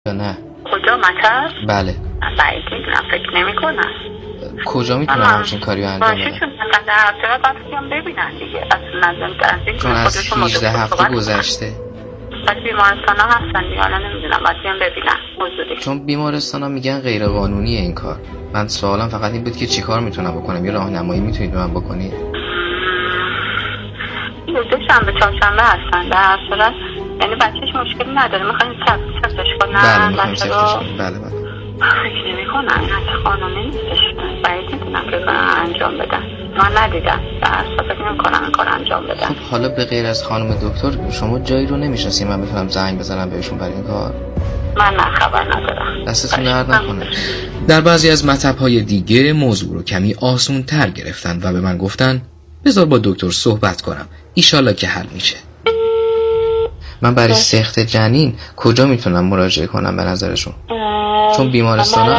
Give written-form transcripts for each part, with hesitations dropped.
یا نه؟ کجا مطب؟ بله. بعید میدونم، فکر نمی کنم. کجا میتونم همچین کاری رو انجام بدم؟ باشه چون مثلا در هفته بعد بیام ببینن دیگه. اصلا نظرم چون از 18 هفته گذشته. بعد بیمارستان ها هستن دیگه، حالا نمیدونم، باید بیام ببینن موضوعی. چون بیمارستان ها میگن غیر قانونیه این کار. من سوالم فقط این بود که چیکار میتونم بکنم، یه راهنمایی میتونید به من بکنید؟ دوشنبه چهارشنبه هستن در هر صورت، یعنی بچهش مشکلی نداره. میخواین سفتش کنن؟ بله میخوایم سفتش کنم. بله فکر نمی کنم این حتی قانونی نیستش، باید میتونم که انجام بدن. من ندیدم در اصلا فکر نمی کنم این کار انجام بدن. خب حالا به غیر از خانم دکتر شما جایی رو نمیشناسید من بتونم زنگ بزنم بهشون برای این کار؟ من نه خبر ندارم. دستتون درد نکنه. در بعضی از مطب‌های دیگه موضوع رو کمی آسون تر گرفتن و به من گفتن بذار با دکتر صحبت کنم، ایشالله که حل میشه. من برای سخت جنین کجا میتونم مراجعه کنم به نظرشون؟ چون بیمارستانا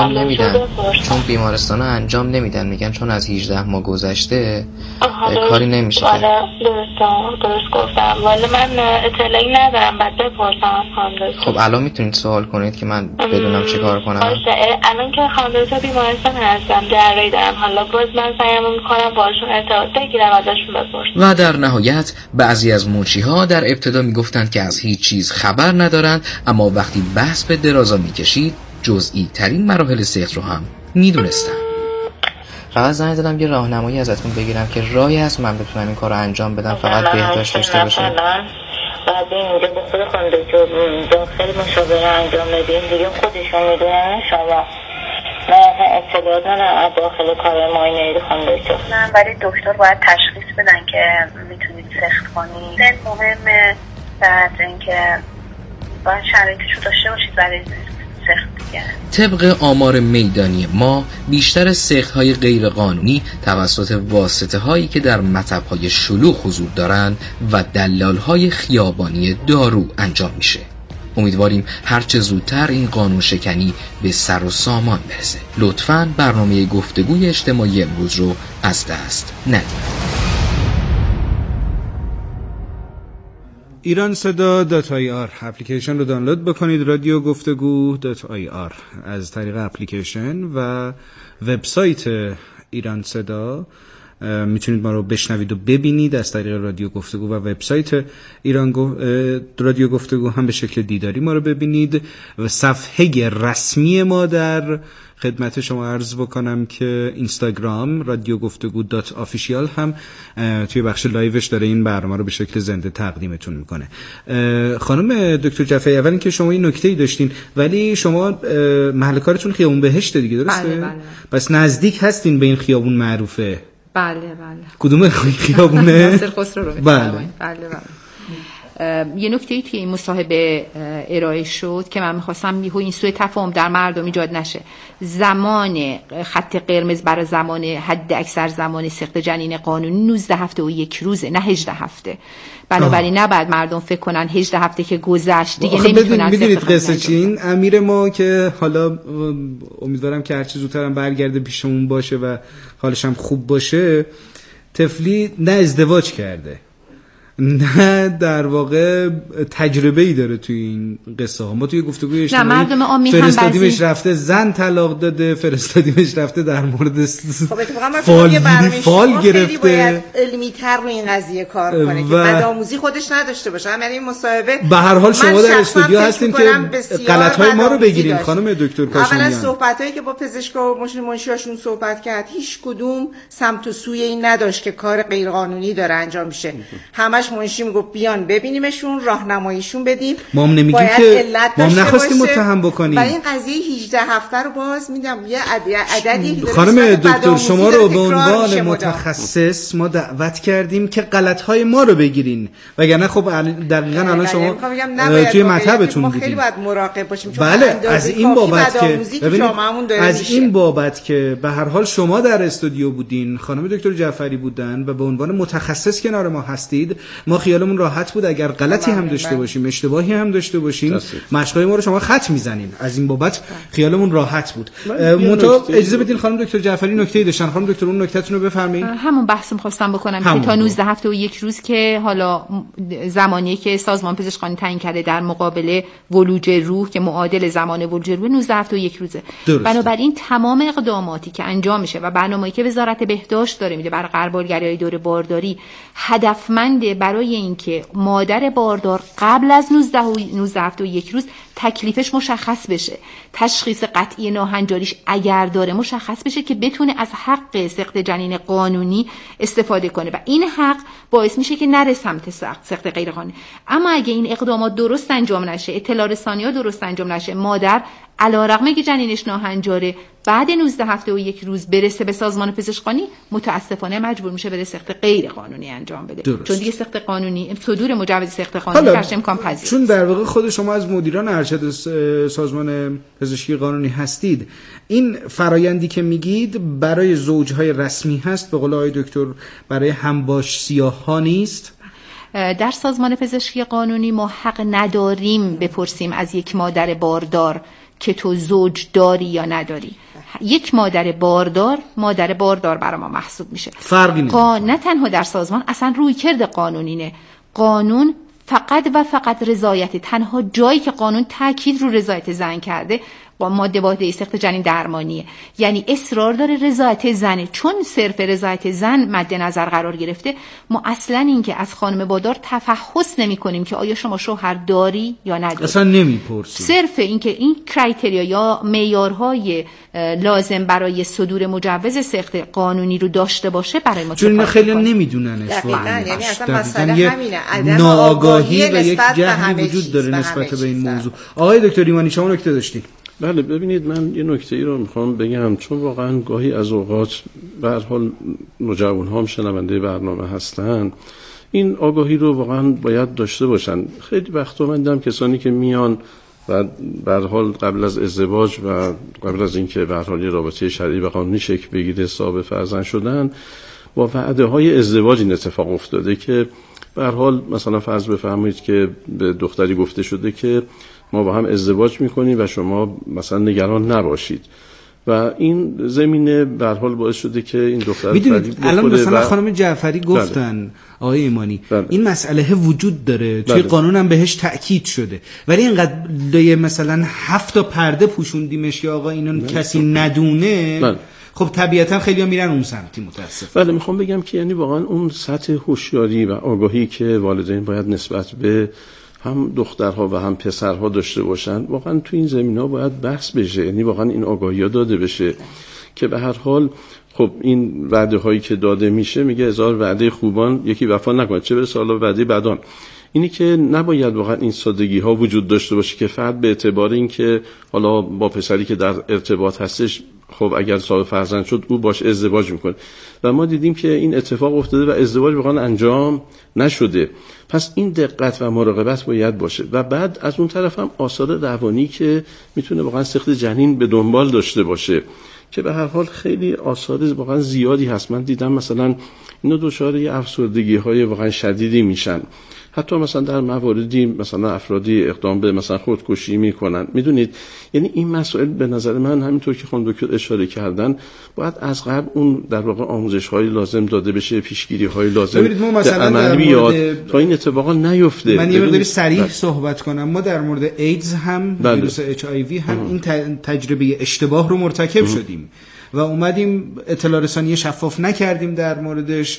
انجام نمیدن، میگن چون از 18 ماه گذشته کاری نمیشه. درست گفتم، ولی من اطلاعی ندارم، بعد بپرسم. خب الان میتونید سوال کنید که من بدونم چه کار کنم؟ الان که خانواده بیمارستان هستم درایی دارم، حالا باز من سعیم میکنم باشون ارتباط بگیرم، ازشون بپرسم. و در نهایت بعضی از موچی‌ها در ابتدا میگفتند که از هیچ چیز خبر ندارند، اما وقتی بحث به درازا میکشید جزئی ترین مراحل سقط رو هم میدونستن. فقط زنگ زدم یه راهنمایی ازتون بگیرم که راهی هست من بتونم این کار رو انجام بدم، فقط بهداشت داشته باشه. بعد اینجا به خود خانواده داخل مشاوره انجام بدیم دیگه، خودشون میدونن. شما من اطلاعات ندارم داخل کار معاینه خانواده. نه ولی دکتر باید تشخیص بدن که میتونید سخت کنید. این مهمه، بعد اینکه باید شرایطشو داشته باشید برای سخت دیگه. طبق آمار میدانی ما بیشتر سخت‌های غیر قانونی توسط واسطه‌هایی که در مطب‌های شلوغ حضور دارند و دلال‌های خیابانی دارو انجام میشه. امیدواریم هرچه زودتر این قانون شکنی به سر و سامان برسه. لطفاً برنامه گفتگوی اجتماعی امروز رو از دست ندید. ایرانصدا.ir اپلیکیشن رو دانلود بکنید، رادیو گفتگو.ir از طریق اپلیکیشن و وبسایت ایران صدا میتونید ما رو بشنوید و ببینید از طریق رادیو گفتگو، و وبسایت رادیو گفتگو هم به شکل دیداری ما رو ببینید. و صفحه رسمی ما در خدمت شما عرض بکنم که اینستاگرام رادیو گفتگو .official هم توی بخش لایوش داره این برنامه رو به شکل زنده تقدیمتون میکنه. خانم دکتر جعفری، اول اینکه شما این نکته‌ای داشتین، ولی شما محل کارتون خیابون بهشت دیگه، درسته؟ بله. پس نزدیک هستین به این خیابون معروفه. بله. کدوم خیابونه؟ ناصر خسرو رو. بله. یه نکته‌ای توی این مصاحبه ارائه شد که من می‌خواستم این سوء تفاهم در مردم ایجاد نشه. زمان خط قرمز برای زمان حد اکثر زمان سقط جنین قانونی 19 هفته و 1 روزه، نه 18 هفته. بنابراین نباید مردم فکر کنن 18 هفته که گذشت دیگه نمیتونن. میدونید قصه چی؟ این امیر ما که حالا امیدوارم که هرچی زودتر هم برگرده پیشمون باشه و حالش هم خوب باشه، طفلی نه ازدواج کرده، نه در واقع تجربه‌ای داره توی این قصه ها. ما توی گفتگوی اجتماعی فرستادیمش رفته زن طلاق داده، فرستادیمش رفته در مورد فال گرفته. باید علمی‌تر رو این قضیه کار کنه که بدآموزی خودش نداشته باشه. یعنی این مصاحبه به هر حال شما در استودیو هستین که غلط‌های ما رو بگیرین. خانم دکتر کاشانیان، اولا صحبتایی که با پزشکا و منشیاشون صحبت کرد هیچ کدوم سمت و سوی این نداشت که کار غیر قانونی داره انجام میشه. همش منشی میگفت بیان ببینیمشون، راهنماییشون بدیم. ما هم نمیگیم که ما نخواستیم متهم بکنیم. ولی این قضیه 18 هفته رو باز میدم یه عددی. خانم دکتر شما رو به عنوان متخصص ما دعوت کردیم که غلط‌های ما رو بگیرین، وگرنه خب دقیقاً الان شما توی مطبتون بودین. خیلی باید مراقب باشیم، چون بله از این بابت که از این بابت که به هر حال شما در استودیو بودین، خانم دکتر جعفری بودن و به عنوان متخصص کنار ما هستید، ما خیالمون راحت بود اگر غلطی هم داشته باشیم، اشتباهی هم داشته باشیم، مشقای ما رو شما خط میزنین. از این بابت خیالمون راحت بود. منتها اجازه بدین خانم دکتر جعفری نکته‌ای داشتن. خانم دکتر اون نکتهتون رو بفرمایید. همون بحثم خواستم بکنم که تا 19 هفته و 1 روز که حالا زمانی که سازمان پزشکانی تعیین کرده در مقابل ولوج روح که معادل زمان ولوج روح 19 هفته و 1 روزه. بنابراین تمام اقداماتی که انجام میشه و برنامه‌ای که وزارت بهداشت داره میده برای غربالگری‌های دور بارداری هدفمنده برای اینکه مادر باردار قبل از 19 هفته و 1 روز تکلیفش مشخص بشه، تشخیص قطعی ناهنجاریش اگر داره مشخص بشه که بتونه از حق سقط جنین قانونی استفاده کنه و این حق باعث میشه که نره سمت سقط غیر قانونی. اما اگه این اقدامات درست انجام نشه، اطلاع رسانی‌ها درست انجام نشه، مادر علیرغم که جنینش ناهنجاره بعد 19 هفته و 1 روز برسه به سازمان پزشکانی، متاسفانه مجبور میشه بره سقط غیر قانونی انجام بده. درست. چون دیگه سقط قانونی، صدور مجوز سقط قانونی درش امکان پذیر. چون در واقع خود شما از مدیران ارشد سازمان پزشکی قانونی هستید، این فرایندی که میگید برای زوجهای رسمی هست، به قول آقای دکتر برای همباش سیاه‌ها نیست؟ در سازمان پزشکی قانونی ما حق نداریم بپرسیم از یک مادر باردار که تو زوج داری یا نداری. یک مادر باردار برای ما محسوب میشه. فرقی نه تنها در سازمان، اصلا رویکرد قانونینه. قانون فقط رضایت، تنها جایی که قانون تاکید رو رضایت زن کرده ماده واحده سقط جنین درمانیه، یعنی اصرار داره رضایت زنه. چون صرف رضایت زن مد نظر قرار گرفته، ما اصلا این که از خانم باردار تفحص نمی کنیم که آیا شما شوهر داری یا نداری، اصلا نمیپرسیم. صرف این که این کرایتریا یا معیارهای لازم برای صدور مجوز سقط قانونی رو داشته باشه برای ما. چون خیلی نمیدونن واقعا، یعنی اصلا مسئله همینه، عدم آگاهی و یک جهلی وجود داره نسبت به این موضوع. آقای دکتر ایمانی شما نکته داشتید؟ بله، ببینید من یه نکته ای رو میخوام بگم، چون واقعا گاهی از اوقات به هر حال نوجوان‌ها هم شنونده برنامه هستن، این آگاهی رو واقعا باید داشته باشن. خیلی وقتا من دیدم کسانی که میان و به هر حال قبل از ازدواج و قبل از اینکه به هر حال یه رابطه شرعی و قانونی شکل بگیره صاحب فرزند شدن، با وعده های ازدواج این اتفاق افتاده که به هر حال مثلا فرض بفرمایید که به دختری گفته شده که ما با هم ازدواج میکنیم و شما مثلا نگران نباشید و این زمینه به هر حال باعث شده که این دختر میدونید الان مثلا خانم جعفری گفتن آقای ایمانی این مسئله وجود داره، توی قانون هم بهش تأکید شده، ولی اینقدر مثلا 7 تا پرده پوشوندیمش یا آقا اینو کسی ندونه. خب طبیعتا خیلی‌ها میرن اون سمتی متاسفانه. بله، میخوام بگم که یعنی واقعا اون سطح هوشیاری و آگاهی که والدین باید نسبت به هم دخترها و هم پسرها داشته باشن، واقعا تو این زمینه‌ها باید بحث بشه، یعنی واقعا این آگاهی‌ها داده بشه که به هر حال خب این وعده هایی که داده میشه، میگه هزار وعده خوبان یکی وفا نکنه، چه برسه حالا وعده بدان. اینی که نباید واقعا این سادگی ها وجود داشته باشه که فرد به اعتبار این که حالا با پسری که در ارتباط هستش، خب اگر صاحب فرزند شد او باش ازدواج میکنه و ما دیدیم که این اتفاق افتاده و ازدواج واقعا انجام نشده. پس این دقت و مراقبت باید باشه و بعد از اون طرف هم آثار روانی که میتونه واقعا سقط جنین به دنبال داشته باشه که به هر حال خیلی آثار واقعا زیادی هست. من دیدم مثلا اینا دچار افسردگی های واقعا شدیدی میشن، حتی مثلا در مواردی مثلا افرادی اقدام به مثلا خودکشی میکنن. میدونید یعنی این مسائل به نظر من همینطور که خانم دکتر اشاره کردن باید از قبل اون در واقع آموزش های لازم داده بشه، پیشگیری های لازم عملی بیاد تا این اتفاقا نیفته. من یه مقداری صریح صحبت کنم، ما در مورد ایدز هم ویروس HIV هم این تجربه اشتباه رو مرتکب شدیم و اومدیم اطلاع رسانی شفاف نکردیم در موردش،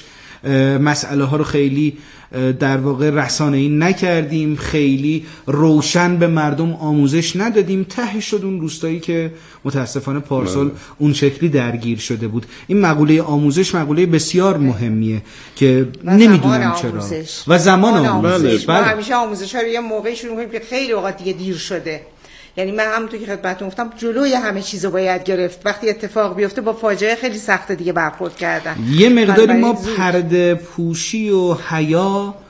مسئله ها رو خیلی در واقع رسانه‌ای نکردیم، خیلی روشن به مردم آموزش ندادیم، ته شد اون روستایی که متاسفانه پارسال اون شکلی درگیر شده بود. این مقوله آموزش مقوله بسیار مهمیه که نمیدونم چرا و زمان آموزش. ما همیشه آموزش ها رو یه موقعی شروع می‌کنیم که خیلی اوقات دیگه دیر شده. یعنی من همونطور که خدمتتون گفتم جلوی همه چیزو باید گرفت، وقتی اتفاق بیفته با فاجعه خیلی سخت دیگه برخورد کردن. یه مقداری ما پرده پوشی و حیا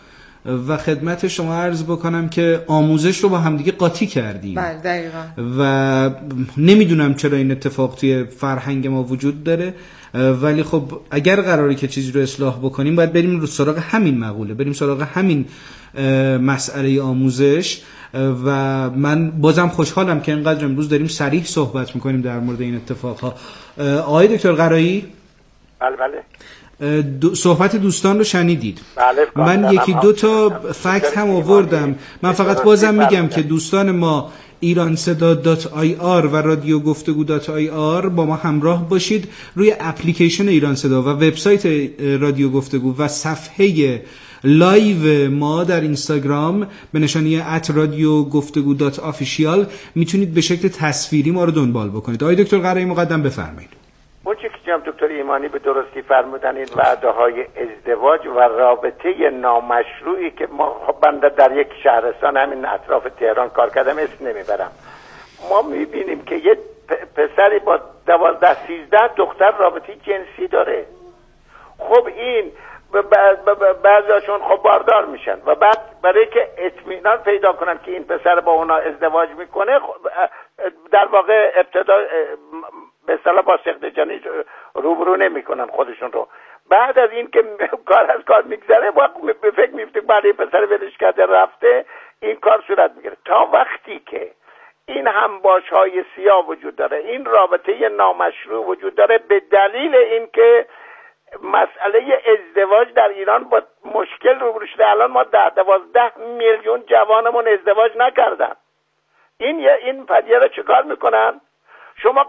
و خدمت شما عرض بکنم که آموزش رو با همدیگه قاطی کردیم. بله دقیقاً. و نمیدونم چرا این اتفاق توی فرهنگ ما وجود داره، ولی خب اگر قراره که چیزی رو اصلاح بکنیم باید بریم رو سراغ همین مقوله، بریم سراغ همین مسئله آموزش. و من بازم خوشحالم که اینقدر امروز داریم صریح صحبت میکنیم در مورد این اتفاقها. آقای دکتر قرایی، بله صحبت دوستان رو شنیدید. بله من یکی دو تا فکت هم آوردم. من فقط بازم میگم که دوستان ما ایرانصدا.ir و رادیو گفتگو.ir با ما همراه باشید. روی اپلیکیشن ایران صدا و وبسایت رادیو گفتگو و صفحه لایو ما در اینستاگرام به نشانی @radiogoftegu.official میتونید به شکل تصویری ما رو دنبال بکنید. آقای دکتر قرایی مقدم بفرمایید. اون چیزی که جناب دکتر ایمانی به درستی فرمودن، این وعده‌های ازدواج و رابطه نامشروعی که ما بنده در یک شهرستان همین اطراف تهران کار کردم، اسم نمیبرم، ما میبینیم که یه پسری با 12-13 دختر رابطه جنسی داره. خب این بعضیاشون خب باردار میشن و بعد برای که اطمینان پیدا کنن که این پسر با اونا ازدواج میکنه، در واقع ابتدا به اصطلاح با سقط جنین روبرو نمیکنن خودشون رو. بعد از این که کار از کار میگذره به فکر میفته برای پسر ولش کرده رفته، این کار صورت میگیره. تا وقتی که این همباش‌های سیاه وجود داره، این رابطه نامشروع وجود داره، به دلیل این که مسئله ازدواج در ایران با مشکل روبرو شده. الان ما 12 میلیون جوانمون ازدواج نکردن. این پدیده رو چیکار میکنن؟ شما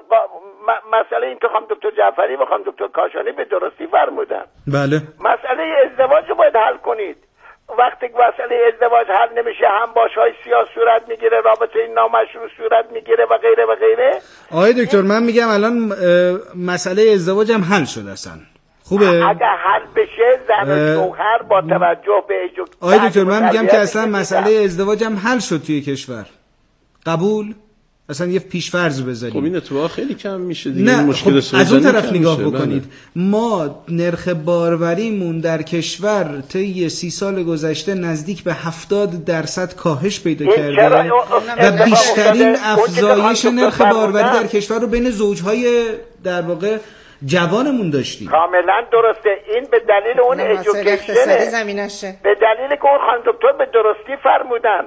مسئله این که خانم دکتر جعفری و خانم دکتر کاشانی به درستی فرمودن. بله. مسئله ازدواج رو باید حل کنید. وقتی مسئله ازدواج حل نمیشه، همباش‌های سیاه صورت میگیره، رابطه نامشروع صورت میگیره و غیره و غیره. آقای دکتر من میگم الان مسئله ازدواج هم حل شده اصلا. خوبه؟ اگر حل بشه زن و شوهر با توجه به آقای دکتر من میگم که اصلا مسئله ازدواج هم حل شد توی کشور. قبول؟ اصلا یه پیش‌فرض بذاریم. خب این اتفاق خیلی کم میشه دیگه. نه مشکل خب از اون طرف نگاه بکنید. بله. ما نرخ باروریمون در کشور طی 30 سال گذشته نزدیک به 70% کاهش پیدا کرده و بیشترین افزایش نرخ باروری در کشور رو بین زوجهای در واقع جوانمون داشتیم. کاملا درسته. این به دلیل اون ادوکیشنه، به دلیل که اون خانم دکتر به درستی فرمودن.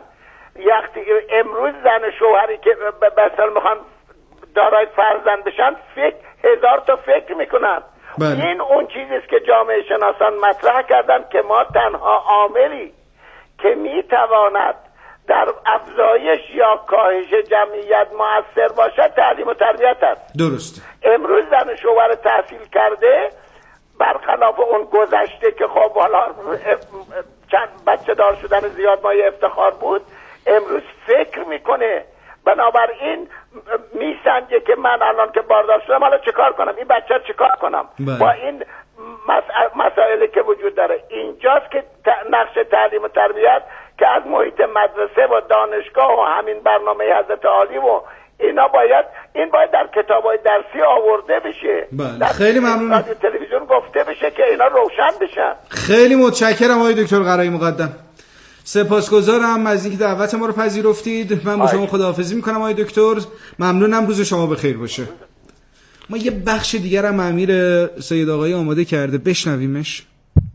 امروز زن شوهری که مثلا میخوان دارای فرزند بشن، 1000 تا فکر میکنن. بله. این اون چیزیست که جامعه شناسان مطرح کردن که ما تنها عاملی که میتواند در افزایش یا کاهش جمعیت مؤثر باشد تعلیم و تربیت است. درست. امروز زن شوهر تحصیل کرده، برخلاف اون گذشته که خب حالا چند بچه دار شدن زیاد مایه افتخار بود، امروز فکر میکنه. بنابراین میسنجه که من الان که باردار شدم حالا چیکار کنم، این بچه رو چیکار کنم. با این مسائلی که وجود داره، اینجاست که نقش تعلیم و تربیت که از محیط مدرسه و دانشگاه و همین برنامه حضرت عالی و اینا باید در کتاب‌های درسی آورده بشه. بله. خیلی ممنونم. رادیو تلویزیون گفته بشه که اینا روشن بشن. خیلی متشکرم آقای دکتر قرایی مقدم. سپاسگزارم از اینکه دعوت ما رو پذیرفتید. من با شما خداحافظی میکنم آقای دکتر. ممنونم، روز شما بخیر باشه. ما یه بخش دیگر هم امیر سید آقایی آماده کرده، بشنویمش.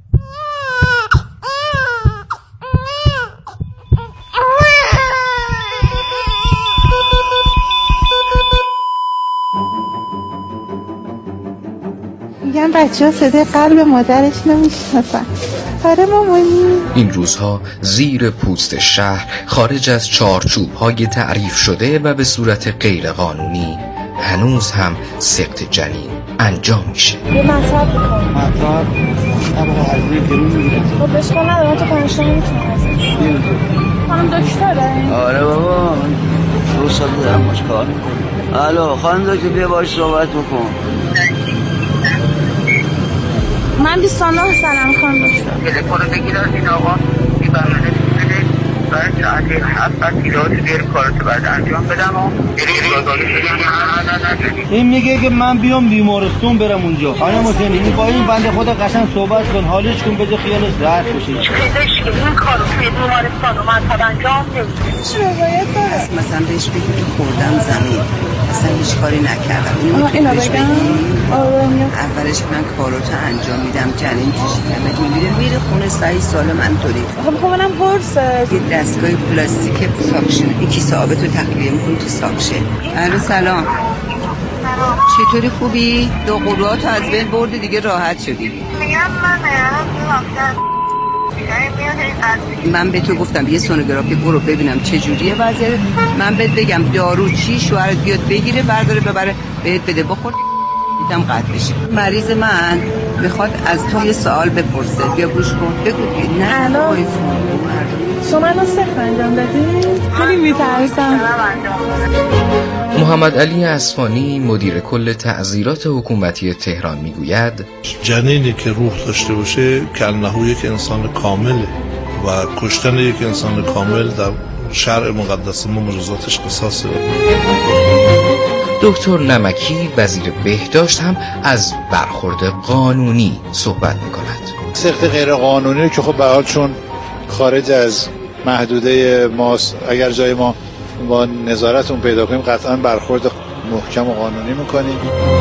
میگن بچه‌ها صدای قلب مادرش نمیشناسن. آره مامانی. این روزها زیر پوست شهر، خارج از چارچوب‌های تعریف شده و به صورت غیر قانونی، هنوز هم سقط جنین انجام میشه. یه مطلب بکن. مطلب؟ اما هزینه گرون میگیره. خب بشکل نداره، تو کنشتن میتونم ازش. خانم دکتره؟ آره بابا، من 2 سال دارم باش کار میکنم. الو خانم دکتر بیا باش صحبت بکن. من 29 سالم خانم دکتر. تلفن بگیر از این آقا، این برنامه بده. بعد ساعت 7 بعد پیلات بریم کاراتو بعد انجام بدم و این میگه که من بیام بیمارستون برم اونجا. خانم حسینی با این بنده خدا قشنگ صحبت کن، حالش کن، بده خیالش راحت بشه. پزشک این کارو توی بیمارستان و منطقه انجام نمیده. چه روایت داره؟ مثلا بهش بگی که خوردم زمین، اصلا هیچ کاری نکردم. اینو بگم؟ اولش من کاراتو انجام میدم، جنین توش میره خونه صحیح سالم انطوری. خب منم قرصه. یه دستگاه پلاستیک ساکشن، این کیسه آبتو تخلیه میکنی تو ساکشن. الو سلام. چطوری خوبی؟ دو قروهاتو از بین بردی دیگه راحت شدی. میگم من به تو گفتم یه سونوگرافی برو ببینم چه جوریه وضعیت. من بهت بگم دارو چی شوهرت بیاد بگیره برداره ببره بهت بده بخور دیدم قطع بشه. مریض من میخواد از تو یه سوال بپرسه، بیا گوش کن بگو. نه شما الان سخت انجام دادی؟ خیلی میترسم. محمد علی اصفهانی مدیر کل تعزیرات حکومتی تهران میگوید جنینی که روح داشته باشه کلنهو یک انسان کامله و کشتن یک انسان کامل در شرع مقدس ما مجازاتش قصاصه. دکتر نمکی وزیر بهداشت هم از برخورد قانونی صحبت میکند. سخت غیر قانونی که خب به حال چون خارج از محدوده ماست، اگر جای ما با نظارت اون پیدا کنیم قطعا برخورد محکم و قانونی میکنیم.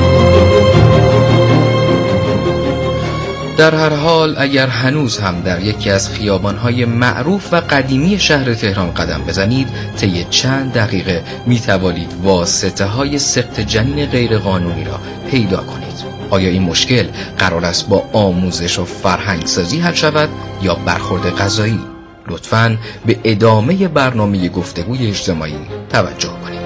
در هر حال اگر هنوز هم در یکی از خیابان‌های معروف و قدیمی شهر تهران قدم بزنید طی چند دقیقه میتوانید واسطه‌های سقط جنین غیرقانونی را پیدا کنید. آیا این مشکل قرار است با آموزش و فرهنگسازی حل شود یا برخورد قضایی؟ لطفاً به ادامه برنامه گفتگوی اجتماعی توجه کنید.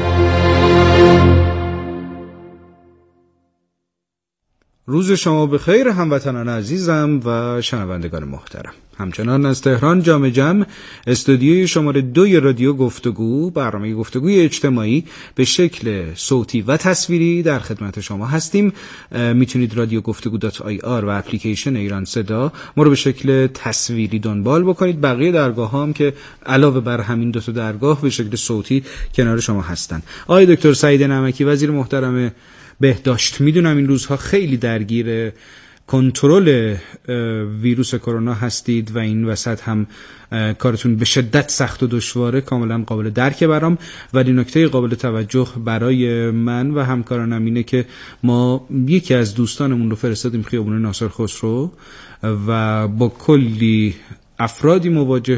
روز شما بخیر هموطنان عزیزم و شنوندگان محترم. همچنان از تهران جام جم استودیوی شماره 2 رادیو گفتگو، برنامه گفتگوی اجتماعی به شکل صوتی و تصویری در خدمت شما هستیم. میتونید رادیو گفتگو.ir و اپلیکیشن ایران صدا ما رو به شکل تصویری دنبال بکنید. بقیه درگاه هم که علاوه بر همین دو تا درگاه به شکل صوتی کنار شما هستن. آقای دکتر سعید نمکی وزیر محترم بهداشت، میدونم این روزها خیلی درگیر کنترل ویروس کرونا هستید و این وسط هم کارتون به شدت سخت و دشواره، کاملا قابل درکه برام، ولی نکته قابل توجه برای من و همکارانم اینه که ما یکی از دوستانمون رو فرستادیم خیابون ناصر خسرو و با کلی افرادی مواجه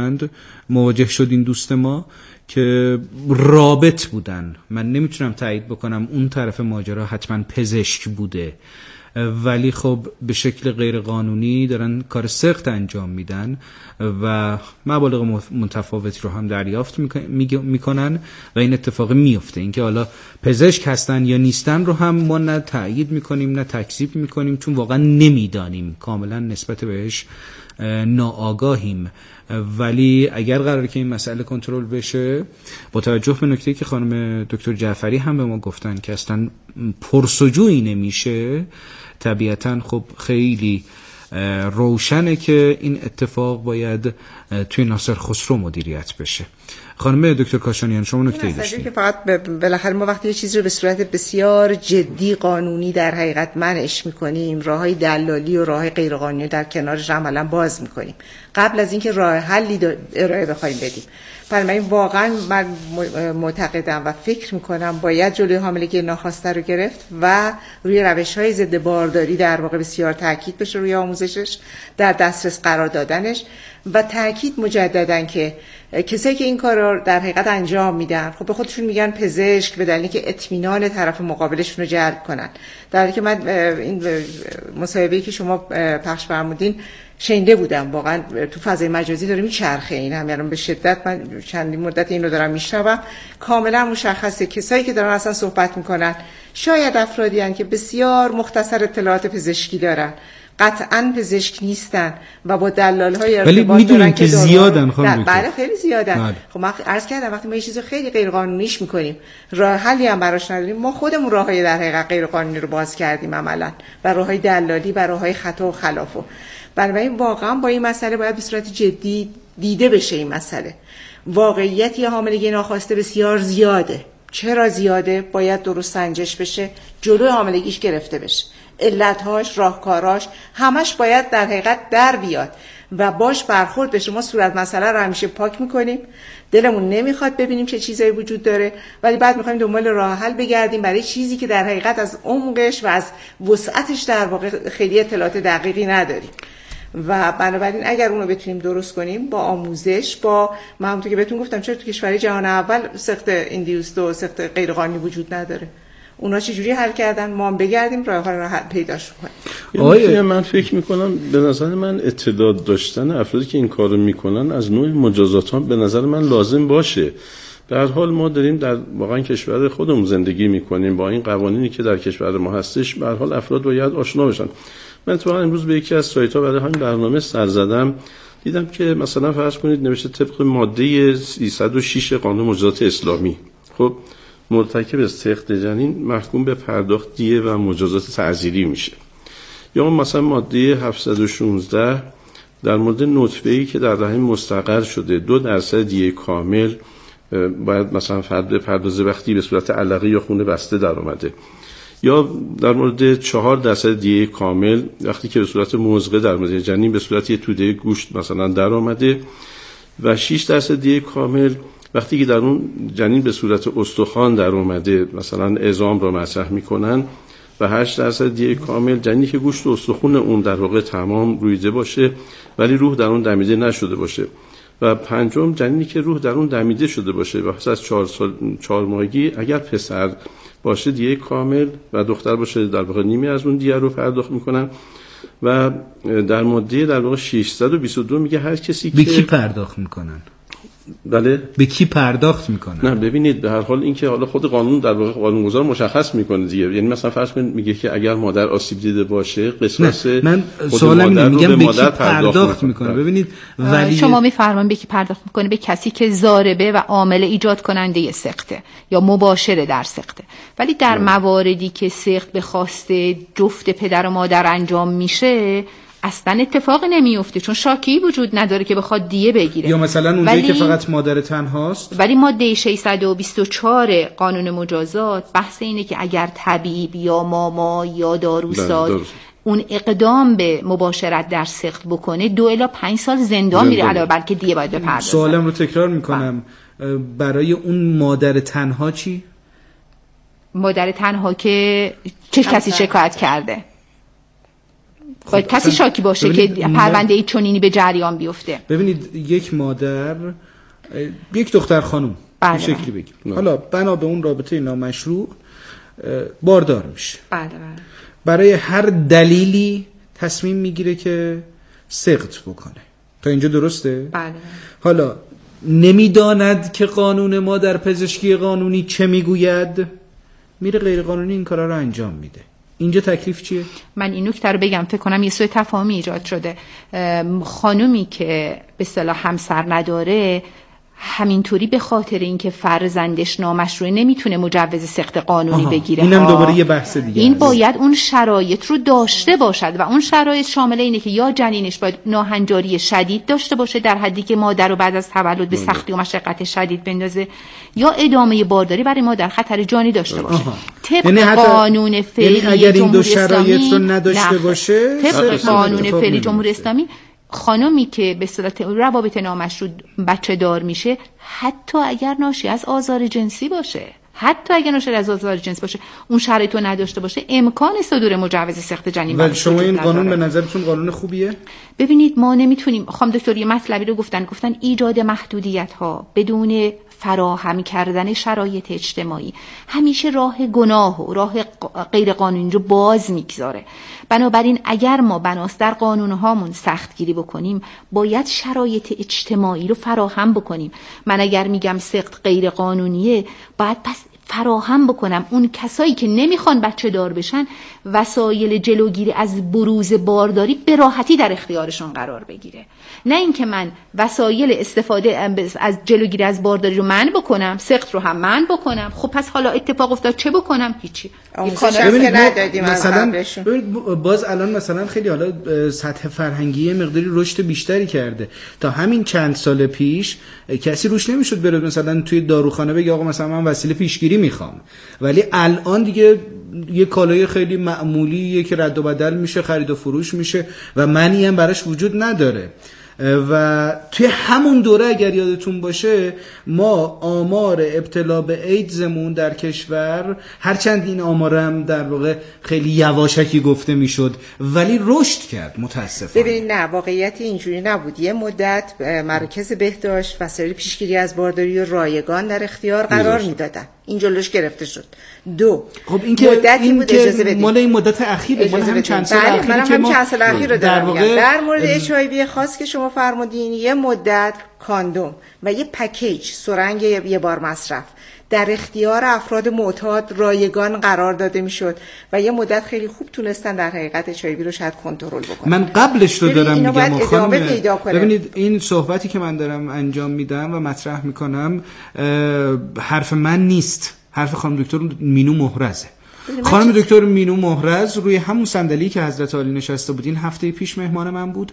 شد این دوست ما که رابط بودن. من نمیتونم تایید بکنم اون طرف ماجرا حتما پزشک بوده، ولی خب به شکل غیر قانونی دارن کار سخت انجام میدن و مبالغ متفاوتی رو هم دریافت میکنن و این اتفاق میفته. اینکه حالا پزشک هستن یا نیستن رو هم ما نه تایید میکنیم نه تکذیب میکنیم، چون واقعا نمیدانیم، کاملا نسبت بهش ناآگاهیم. ولی اگر قراره که این مسئله کنترل بشه، با توجه به نکته‌ای که خانم دکتر جعفری هم به ما گفتن که اصلا پرسجویی نمیشه، طبیعتاً خب خیلی روشنه که این اتفاق باید توی ناصر خسرو مدیریت بشه. خانم دکتر کاشانیان شما نکته‌ای داشتید؟ که فقط بالاخره ما وقتی یه چیزی رو به صورت بسیار جدی قانونی در حقیقت منعش می‌کنیم، راههای دلالی و راههای غیر قانونی در کنارش عملاً باز می‌کنیم قبل از اینکه راه حلی ارائه بخوایم بدیم. برای من واقعاً من معتقدم و فکر می‌کنم باید جلوی حاملگی ناخواسته رو گرفت و روی روش‌های ضد بارداری در واقع بسیار تاکید بشه، روی آموزشش، در دسترس قرار دادنش و تاکید مجدداً که کسایی که این کار رو در حقیقت انجام میدن خب به خودشون میگن پزشک به دلیلی که اطمینان طرف مقابلشون رو جلب کنن، در حالی که من این مصاحبه‌ای که شما پخش فرمودین شنیده بودم، واقعا تو فضای مجازی داره میچرخه این هم، یعنی به شدت من چندین مدت اینو دارم میشنوم. کاملا مشخصه کسایی که دارن اصلا صحبت میکنن شاید افرادی هستن که بسیار مختصر اطلاعات پزشکی دارن، قطعاً پزشک نیستن و با دلال‌های ارتباط دارن که زیادن. بله خیلی زیادن. خب من عرض کردم وقتی ما یه چیز خیلی غیر قانونیش میکنیم، راه حلی هم براش نداریم، ما خودمون راههای در حقیقت غیر قانونی رو باز کردیم عملاً و راههای دلالی و راههای خطا و خلافو. بنابراین واقعا با این مسئله باید به صورت جدی دیده بشه این مسئله. واقعیت یه حاملگی ناخواسته بسیار زیاده. چرا زیاده؟ باید درست سنجش بشه، جلوی حاملگیش گرفته بشه، علتهاش، راهکاراش همش باید در حقیقت در بیاد و باش برخورد بشه. ما صورت مسئله رو همیشه پاک میکنیم، دلمون نمیخواد ببینیم چه چیزایی وجود داره، ولی بعد میخوایم دنبال راه حل بگردیم برای چیزی که در حقیقت از عمقش و از وسعتش در واقع خیلی اطلاعات دقیقی نداریم. و بنابراین اگر اونو بتونیم درست کنیم با آموزش، با من همونطور که بهتون گفتم چرا تو کشورهای جهان اول سخت ایندیوست و سخت غیرقانونی وجود نداره، اونا چجوری حل کردن، ما هم بگردیم راه حل پیداش کنیم. من فکر میکنم به نظر من اطلاع داشتن افرادی که این کارو میکنن از نوع مجازات ها به نظر من لازم باشه. به هر حال ما داریم در واقعا کشور خودمون زندگی میکنیم، با این قوانینی که در کشور ما هستش به هر حال افراد باید آشنا بشن. من تو امروز به یکی از سایت‌ها برای همین برنامه سر زدم، دیدم که مثلا فرض کنید نوشته طبق ماده 306 قانون مجازات اسلامی، خب مرتکب سقط جنین محکوم به پرداخت دیه و مجازات تعزیری میشه. یا مثلا ماده 716 در مورد نطفه‌ای که در رحم مستقر شده 2% دیه کامل باید مثلا فرد بپردازه وقتی به صورت علقه یا خون بسته در اومده. یا در مورد 4% دیه کامل وقتی که به صورت مزغه در مورد جنین به صورت یه توده گوشت مثلا در آمده و 6% دیه کامل وقتی که در اون جنین به صورت استخوان در اومده مثلا عظام رو مطرح میکنن و 8% دیه کامل جنینی که گوشت و استخوان اون در واقع تمام رویده باشه ولی روح در اون دمیده نشده باشه و پنجم جنینی که روح در اون دمیده شده باشه و پس از 4 ماهگی اگر پسر باشه دیه کامل و دختر باشه در واقع نیمی از اون دیه رو پرداخت میکنن. و در ماده در واقع 622 میگه هر کسی که به کی پرداخت میکنن؟ بله به کی پرداخت میکنن؟ نه ببینید به هر حال این که حالا خود قانون در واقع قانونگذار مشخص میکنه دیگه، یعنی مثلا فرض کنید میگه که اگر مادر آسیب دیده باشه قسمت من سوالم اینه، میگم به کی پرداخت میکنه. ببینید ولی شما میفرمایید به کی پرداخت میکنه؟ به کسی که ضاربه و عامل ایجاد کننده سقطه یا مباشره در سقطه. ولی در مواردی که سقط به خواست جفت پدر و مادر انجام میشه اصلا اتفاق نمیفته، چون شاکی وجود نداره که بخواد دیه بگیره. یا مثلا اونجایی که فقط مادر تنهاست. ولی ماده 624 قانون مجازات بحث اینه که اگر طبیب یا ماما یا داروساز اون اقدام به مباشرت در سقط بکنه 2 الی 5 سال زندان میره علاوه بر که دیه باید بپردازه. سوالم رو تکرار میکنم، برای اون مادر تنها چی؟ مادر تنها که چه کسی شکایت کرده؟ باید کسی شاکی باشه که پرونده ای چنینی به جریان بیفته. ببینید یک مادر، یک دختر خانم این شکلی بگیم، حالا بنا به اون رابطه نامشروع باردار میشه، برای هر دلیلی تصمیم میگیره که سقط بکنه. تا اینجا درسته؟ بله. حالا نمیداند که قانون ما در پزشکی قانونی چه میگوید، میره غیر قانونی این کارا رو انجام میده. اینجا تکلیف چیه؟ من این نکته رو بگم، فکر کنم یه سوء تفاهمی ایجاد شده. خانومی که به اصطلاح همسر نداره همینطوری به خاطر اینکه فرزندش نامشروع نمیتونه مجوز سقط قانونی بگیره. اینم دوباره یه بحث دیگه. این باید اون شرایط رو داشته باشد و اون شرایط شامل اینه که یا جنینش باید ناهنجاری شدید داشته باشه در حدی که مادر رو بعد از تولد به سختی و مشقت شدید بندازه، یا ادامه بارداری برای مادر خطر جانی داشته باشه. طبق قانون فعلی اگر این دو شرایط رو نداشته باشه، طبق قانون فعلی جمهوری اسلامی خانمی که به صورت روابط نامشروع بچه دار میشه، حتی اگر ناشی از آزار جنسی باشه، اون شرایط رو نداشته باشه، امکان صدور مجوز سقط جنین ولی شما این قانون به نظرتون قانون خوبیه؟ ببینید ما نمیتونیم، خانم دکتر یه مطلبی رو گفتن ایجاد محدودیت ها بدون فراهم کردن شرایط اجتماعی همیشه راه گناه و راه غیر قانونی رو باز میگذاره. بنابراین اگر ما بناس در قانون هامون سخت گیری بکنیم باید شرایط اجتماعی رو فراهم بکنیم. من اگر میگم سقط غیر قانونیه باید پس فراهم بکنم اون کسایی که نمیخوان بچه دار بشن وسایل جلوگیری از بروز بارداری به راحتی در اختیارشون قرار بگیره، نه اینکه من وسایل استفاده از جلوگیری از بارداری رو منع بکنم، سقط رو هم منع بکنم. خب پس حالا اتفاق افتاد چه بکنم؟ هیچی. مثلا باز الان مثلا خیلی حالا سطح فرهنگی مقداری رشد بیشتری کرده. تا همین چند سال پیش کسی روش نمیشد بره مثلا توی داروخانه بگه آقا مثلا من وسیله پیشگیری میخوام، ولی الان دیگه یه کالای خیلی معمولیه که رد و بدل میشه، خرید و فروش میشه و معنی هم براش وجود نداره. و توی همون دوره اگر یادتون باشه ما آمار ابتلا به ایدزمون در کشور، هرچند این آمارم در واقع خیلی یواشکی گفته میشد ولی رشد کرد متاسفانه. ببینید نه، واقعیت اینجوری نبود. یه مدت مراکز بهداشت وسایل پیشگیری از بارداری و رایگان در اختیار قرار میدادن، این جلوش گرفته شد. خب این که مدتی بود اجازه بدید. مال این مدت اخیره، مال هم چند سال اخیره که ما چند سال اخیر رو دارم میگم. در مورد اچ آی وی خاص که شما فرمودین، یه مدت کاندوم و یه پکیج سرنگ یه بار مصرف در اختیار افراد معتاد رایگان قرار داده میشد و یه مدت خیلی خوب تونستن در حقیقت اچ آی وی رو شاید کنترل بکنن. من قبلش رو دارم میگم خانم، ببینید این صحبتی که من دارم انجام میدم و مطرح میکنم حرف من نیست، حرف خانم دکتر مینو مهرزه. خانم دکتر مینو مهرز روی همون صندلی که حضرت عالی نشسته بودین هفته پیش مهمان من بود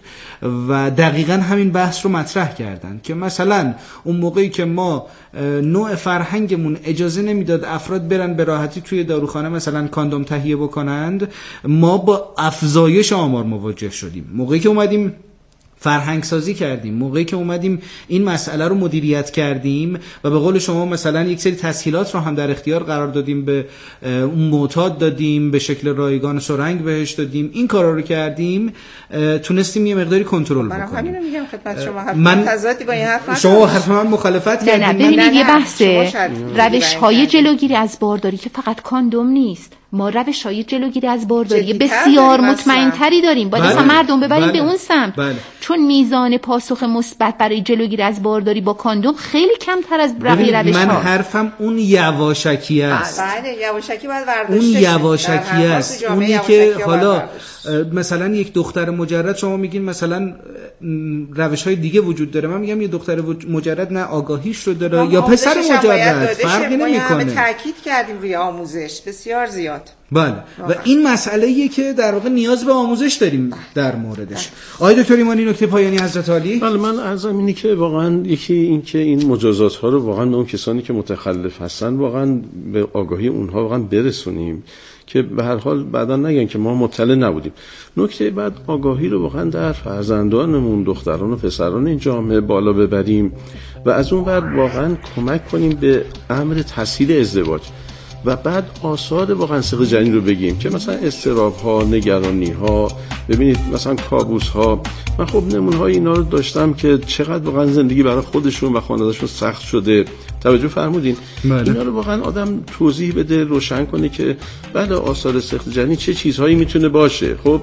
و دقیقاً همین بحث رو مطرح کردن که مثلا اون موقعی که ما نوع فرهنگمون اجازه نمیداد افراد برن به راحتی توی داروخانه مثلا کاندوم تهیه بکنند، ما با افزایش آمار مواجه شدیم. موقعی که اومدیم فرهنگ سازی کردیم، موقعی که اومدیم این مسئله رو مدیریت کردیم و به قول شما مثلا یک سری تسهیلات رو هم در اختیار قرار دادیم، به اون معتاد دادیم، به شکل رایگان سرنگ بهش دادیم، این کارا رو کردیم، تونستیم یه مقداری کنترل بکنیم. من همین رو میگم خدمت شما، حرف تضادی با این حرف شما حرف من مخالفت کردین. نه ببینید یه بحث روش‌های جلوگیری از بارداری که فقط کاندوم نیست، ما روش‌های جلوگیری از بارداری بسیار مطمئن‌تری داریم. باید اصلا مردم ببریم به اون سمت. چون میزان پاسخ مثبت برای جلوگیری از بارداری با کاندوم خیلی کمتر از بقیه روش‌ها. من حرفم اون یواشکی است. بله یواشکی باید برداشته اون یواشکی است، اونی که حالا مثلا یک دختر مجرد شما میگین مثلا روش‌های دیگه وجود داره، من میگم یه دختر مجرد نه آگاهیش رو داره یا پسر مجرد، فرقی نمی‌کنه. ما تاکید کردیم روی آموزش بسیار زیاد. بله و این مسئله‌ایه که در واقع نیاز به آموزش داریم در موردش. آقای دکتر ایمانی نکته پایانی حضرت عالی؟ بله من عرضم اینه که واقعا یکی این که این مجازات ها رو واقعا اون کسانی که متخلف هستن واقعا به آگاهی اونها واقعا برسونیم که به هر حال بعدا نگن که ما مطلع نبودیم. نکته بعد آگاهی رو واقعا در فرزندانمون، دختران و پسران این جامعه بالا ببریم و از اون بعد واقعا کمک کنیم به امر تسهیل ازدواج و بعد آثار واقعا سقط جنین رو بگیم که مثلا اضطراب ها، نگرانی ها، ببینید مثلا کابوس ها. من خب نمونه های اینا رو داشتم که چقدر واقعا زندگی برای خودشون و خانواده‌شون سخت شده. توجه فرمودین؟ اینا رو واقعا آدم توضیح بده، روشن کنه که بعد آثار سقط جنین چه چیزهایی میتونه باشه. خب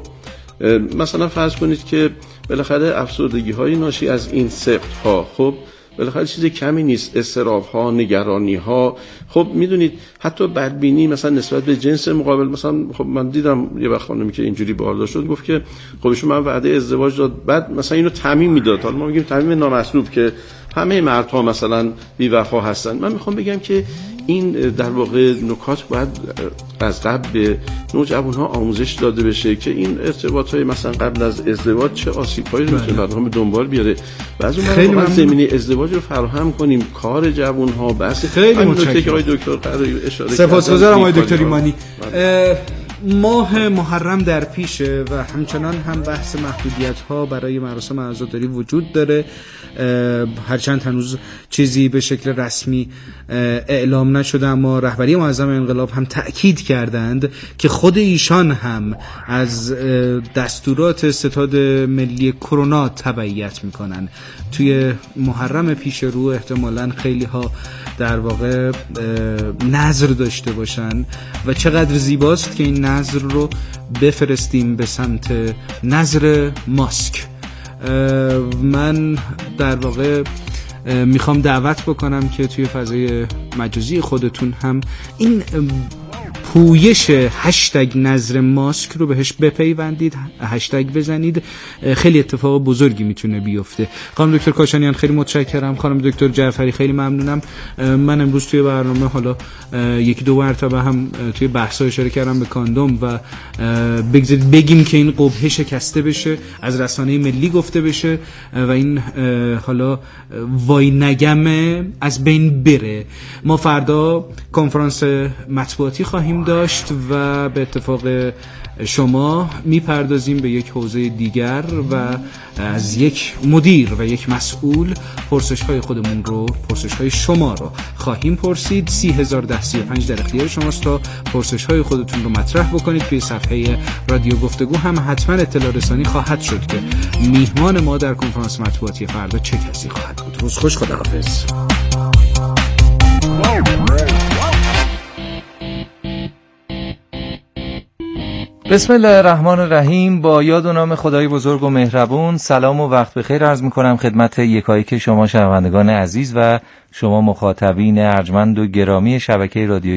مثلا فرض کنید که بالاخره افسردگی های ناشی از این سقط ها خب بالاخره چیز کمی نیست، اضطراب ها، نگرانی ها. خب میدونید حتی بدبینی مثلا نسبت به جنس مقابل، مثلا خب من دیدم یه وقت خانمی که اینجوری باحال شد گفت که خب ایشون من وعده ازدواج داد، بعد مثلا اینو تعمیم میداد. حالا ما میگیم تعمیم نامطلوب که همه مردها مثلا بی‌وفا هستن. من میخوام بگم که این در واقع نکات باید از قبل به نوجوان‌ها آموزش داده بشه که این ارتباط‌های مثلا قبل از ازدواج چه آسیب‌هایی رو میتونه برام دنبال بیاره و از اون بعد زمینه ازدواج رو فراهم کنیم. کار جوان‌ها بحث خیلی متشکرم که آقای دکتر قراری اشاره کردن. سپاسگزارم آقای دکتر ایمانی. ماه محرم در پیشه و همچنان هم بحث محدودیت‌ها برای مراسم عزاداری وجود داره، هرچند هنوز چیزی به شکل رسمی اعلام نشده، اما رهبری معظم انقلاب هم تأکید کردند که خود ایشان هم از دستورات ستاد ملی کرونا تبعیت میکنن. توی محرم پیش رو احتمالاً خیلی ها در واقع نظر داشته باشن و چقدر زیباست که این نظر رو بفرستیم به سمت نظر ماسک. من در واقع میخوام دعوت بکنم که توی فضای مجازی خودتون هم این پویش هشتگ نذر ماسک رو بهش بپیوندید، هشتگ بزنید، خیلی اتفاق بزرگی میتونه بیفته. خانم دکتر کاشانیان خیلی متشکرم. خانم دکتر جعفری خیلی ممنونم. من امروز توی برنامه حالا یکی دو مرتبه هم توی بحث‌ها اشاره کردم به کاندوم و بگیم که این قبه شکسته بشه، از رسانه ملی گفته بشه و این حالا وای نگمه از بین بره. ما فردا کنفرانس مطبوعاتی خواهیم داشت و به اتفاق شما میپردازیم به یک حوزه دیگر و از یک مدیر و یک مسئول پرسش‌های خودمون رو، پرسش‌های شما رو خواهیم پرسید. 30,010-35 در اختیار شماست تا پرسش‌های خودتون رو مطرح بکنید. توی صفحه رادیو گفتگو هم حتما اطلاع رسانی خواهد شد که میهمان ما در کنفرانس مطبوعاتی فردا چه کسی خواهد بود. روز خوش، خداحافظ. بسم الله الرحمن الرحیم. با یاد و نام خدای بزرگ و مهربون، سلام و وقت بخیر عرض می‌کنم خدمت یکایک شما شنوندگان عزیز و شما مخاطبین ارجمند و گرامی شبکه رادیو